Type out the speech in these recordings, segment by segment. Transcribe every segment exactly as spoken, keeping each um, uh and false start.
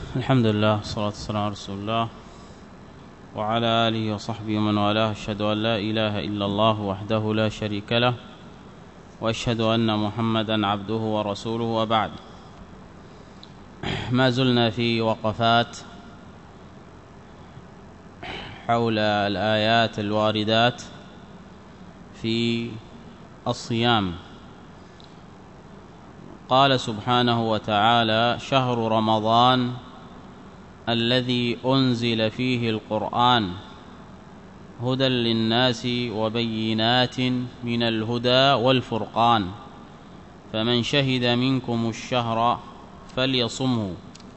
الحمد لله والصلاة والسلام على رسول الله وعلى آله وصحبه ومن والاه. أشهد أن لا إله إلا الله وحده لا شريك له، وأشهد أن محمدا عبده ورسوله، وبعد. ما زلنا في وقفات حول الآيات الواردات في الصيام. قال سبحانه وتعالى: شهر رمضان الذي أنزل فيه القرآن هدى للناس وبينات من الهدى والفرقان، فمن شهد منكم الشهر فليصمه.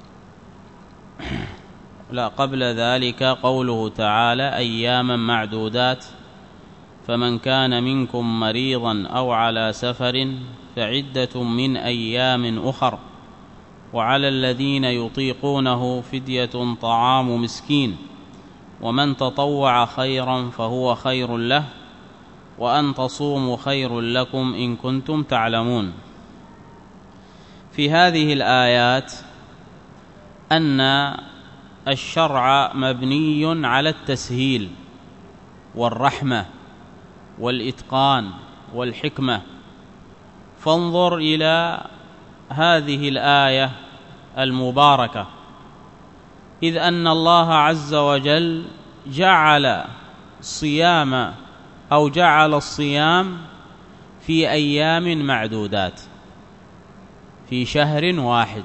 لا قبل ذلك قوله تعالى: أياما معدودات، فمن كان منكم مريضا أو على سفر فعدة من أيام أخر، وعلى الذين يطيقونه فدية طعام مسكين، ومن تطوع خيرا فهو خير له، وأن تصوموا خير لكم إن كنتم تعلمون. في هذه الآيات أن الشرع مبني على التسهيل والرحمة والإتقان والحكمة. فانظر إلى هذه الآية المباركة، إذ أن الله عز وجل جعل الصيام أو جعل الصيام في أيام معدودات، في شهر واحد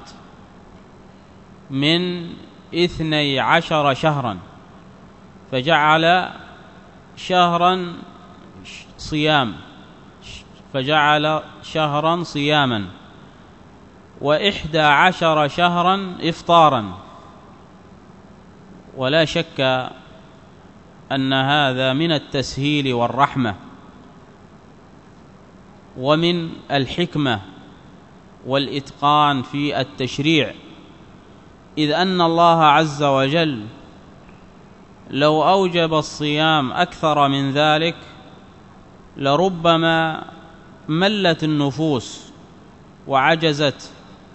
من اثني عشر شهرا، فجعل شهرا صيام فجعل شهرا صياما وإحدى عشر شهرا إفطارا. ولا شك أن هذا من التسهيل والرحمة ومن الحكمة والإتقان في التشريع، إذ أن الله عز وجل لو أوجب الصيام أكثر من ذلك لربما ملت النفوس وعجزت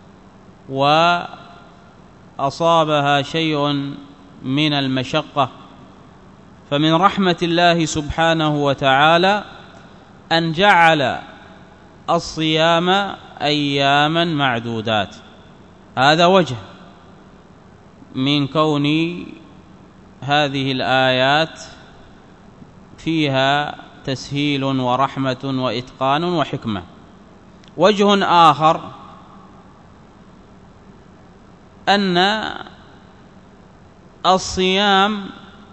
وأصابها شيء من المشقة. فمن رحمة الله سبحانه وتعالى أن جعل الصيام أياما معدودات. هذا وجه من كون هذه الآيات فيها تسهيل ورحمة وإتقان وحكمة. وجه آخر أن الصيام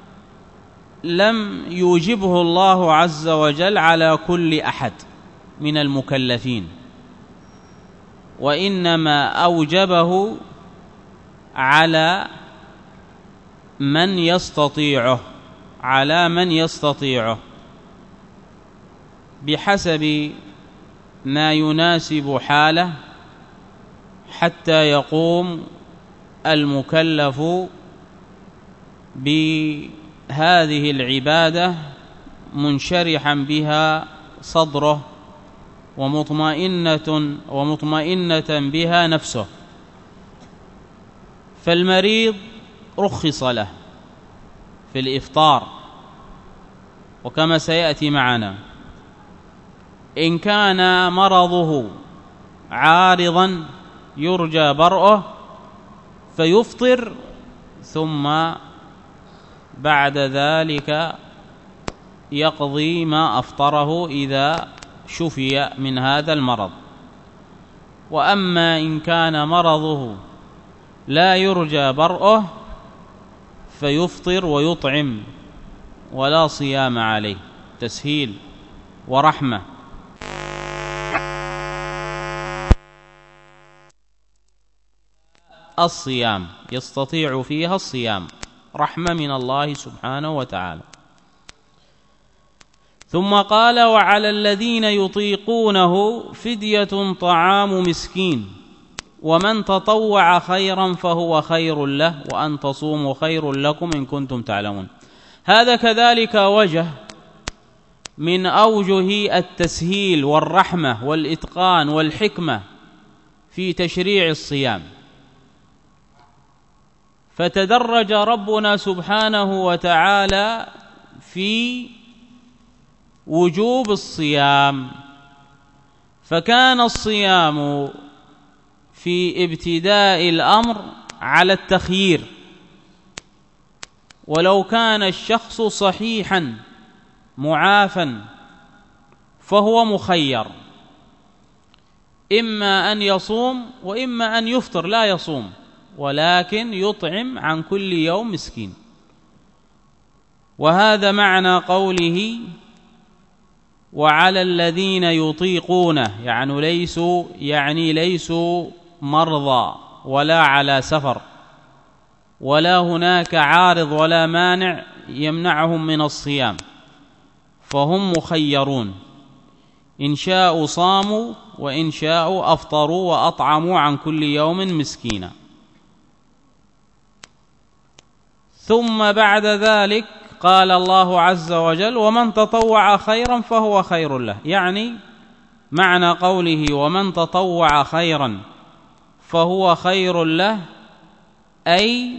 لم يوجبه الله عز وجل على كل أحد من المكلفين، وإنما أوجبه على من يستطيعه على من يستطيعه بحسب ما يناسب حاله، حتى يقوم المكلف بهذه العبادة منشرحا بها صدره ومطمئنة ومطمئنة بها نفسه. فالمريض رخص له في الإفطار، وكما سيأتي معنا إن كان مرضه عارضا يرجى برؤه فيفطر، ثم بعد ذلك يقضي ما أفطره إذا شفي من هذا المرض. وأما إن كان مرضه لا يرجى برؤه فيفطر ويطعم ولا صيام عليه، تسهيل ورحمة. الصيام يستطيع فيها الصيام، رحمة من الله سبحانه وتعالى. ثم قال: وعلى الذين يطيقونه فدية طعام مسكين، ومن تطوع خيرا فهو خير له، وأن تصوموا خير لكم إن كنتم تعلمون. هذا كذلك وجه من أوجه التسهيل والرحمة والإتقان والحكمة في تشريع الصيام. فتدرج ربنا سبحانه وتعالى في وجوب الصيام، فكان الصيام في ابتداء الأمر على التخيير، ولو كان الشخص صحيحا معافا فهو مخير، إما أن يصوم وإما أن يفطر لا يصوم، ولكن يطعم عن كل يوم مسكين. وهذا معنى قوله وعلى الذين يطيقونه، يعني ليسوا يعني ليسوا مرضى ولا على سفر ولا هناك عارض ولا مانع يمنعهم من الصيام، فهم مخيرون، إن شاءوا صاموا وإن شاءوا أفطروا وأطعموا عن كل يوم مسكينا. ثم بعد ذلك قال الله عز وجل ومن تطوع خيرا فهو خير له، يعني معنى قوله ومن تطوع خيرا فهو خير له، أي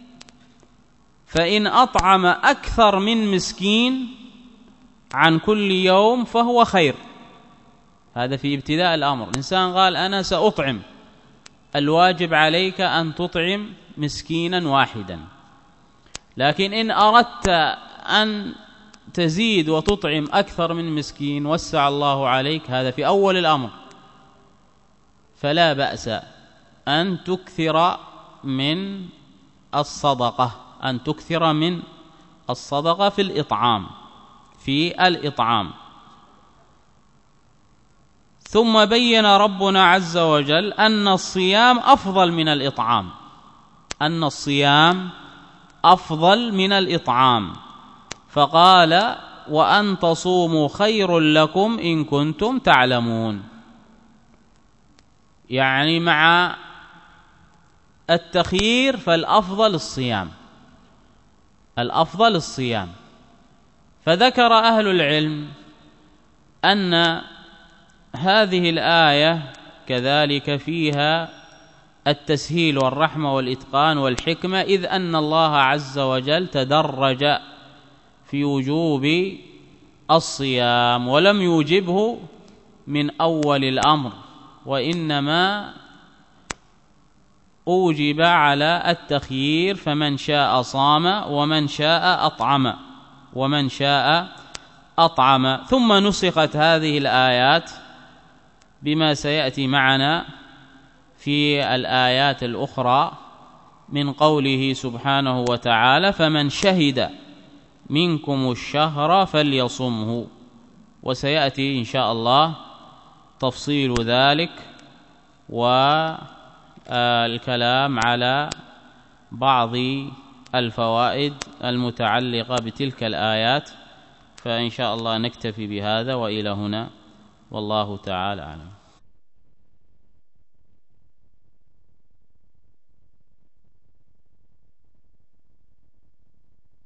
فإن أطعم أكثر من مسكين عن كل يوم فهو خير. هذا في ابتداء الأمر، الإنسان قال أنا سأطعم، الواجب عليك أن تطعم مسكينا واحدا، لكن إن أردت أن تزيد وتطعم أكثر من مسكين وسع الله عليك، هذا في أول الأمر، فلا بأس أن تكثر من الصدقة أن تكثر من الصدقة في الإطعام في الإطعام ثم بين ربنا عز وجل أن الصيام أفضل من الإطعام أن الصيام أفضل من الإطعام فقال وأن تصوموا خير لكم إن كنتم تعلمون، يعني مع التخيير فالأفضل الصيام الأفضل الصيام. فذكر أهل العلم أن هذه الآية كذلك فيها التسهيل والرحمة والإتقان والحكمة، إذ أن الله عز وجل تدرج في وجوب الصيام ولم يوجبه من أول الأمر، وإنما أوجب على التخيير، فمن شاء صام ومن شاء أطعم ومن شاء أطعم. ثم نسخت هذه الآيات بما سيأتي معنا في الآيات الأخرى من قوله سبحانه وتعالى فمن شهد منكم الشهر فليصمه، وسيأتي إن شاء الله تفصيل ذلك والكلام على بعض الفوائد المتعلقة بتلك الآيات، فإن شاء الله نكتفي بهذا وإلى هنا، والله تعالى أعلم.